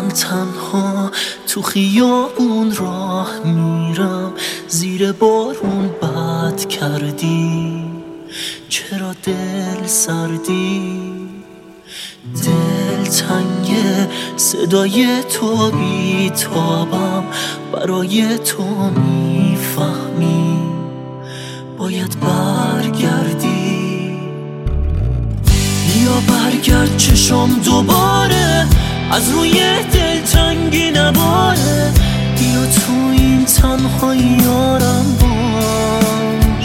تنها تو خیابون راه میرم، زیر بارون بد کردی، چرا دل سردی؟ دل تنگه صدای تو بیتابم، برای تو میفهمی باید برگردی. یا برگرد چشم دوباره از روی دلتنگی نباره، بیا تو این تنهایی یارم باش.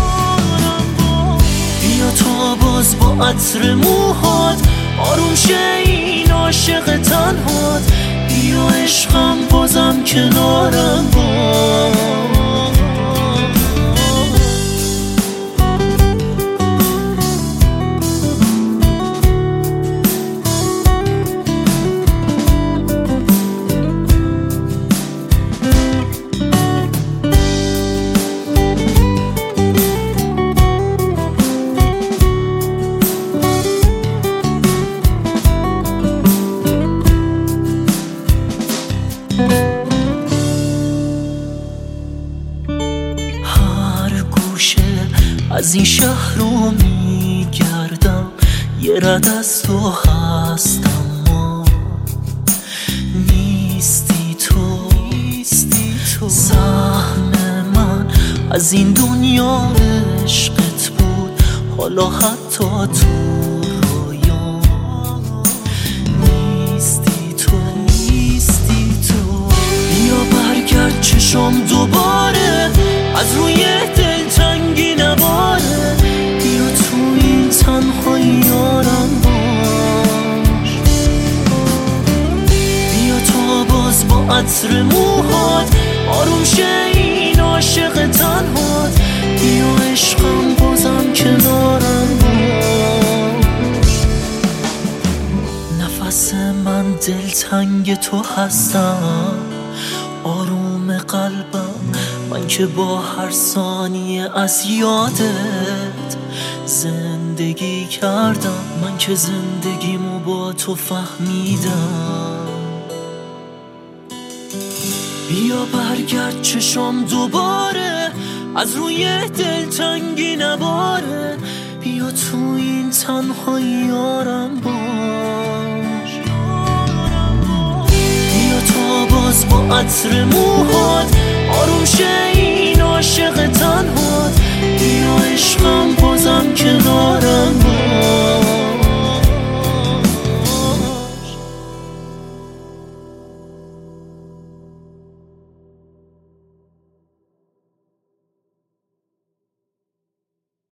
بیا تا باز با عطر موهات آروم شه این عاشق تنهات، بیا عشقم بازم کنارم باش. هر گوشه از این شهر رو میگردم، یه رد از تو هست اما نیستی تو. سهم من از این دنیا عشقت بود، حالا حتی تو رویا نیستی تو. بیا برگرد چشم دوباره از روی دلتنگی نباره، بیا تو این تنهایی یارم باش. بیا تا باز با عطر موهات آروم شه این عاشق تنهات، بیا عشقم بازم کنارم باش. نفس من دلتنگ تو هستم، آروم قلبم من که با هر ثانیه از یادت زندگی کردم، من که زندگیمو با تو فهمیدم. بیا برگرد چشم دوباره از روی دلتنگی نباره، بیا تو این تنهایی یارم باش. بیا تا باز با عطر موهات آروم شه این عاشق